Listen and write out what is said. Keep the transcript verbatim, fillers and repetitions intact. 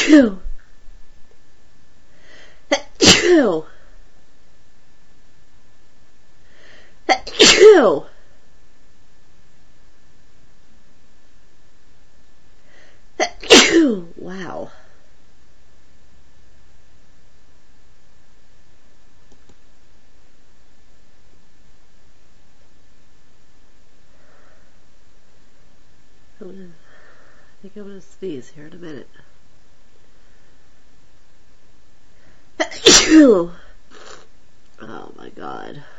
Wow. I'm gonna, I think I'm going to sneeze here in a minute. Oh my God.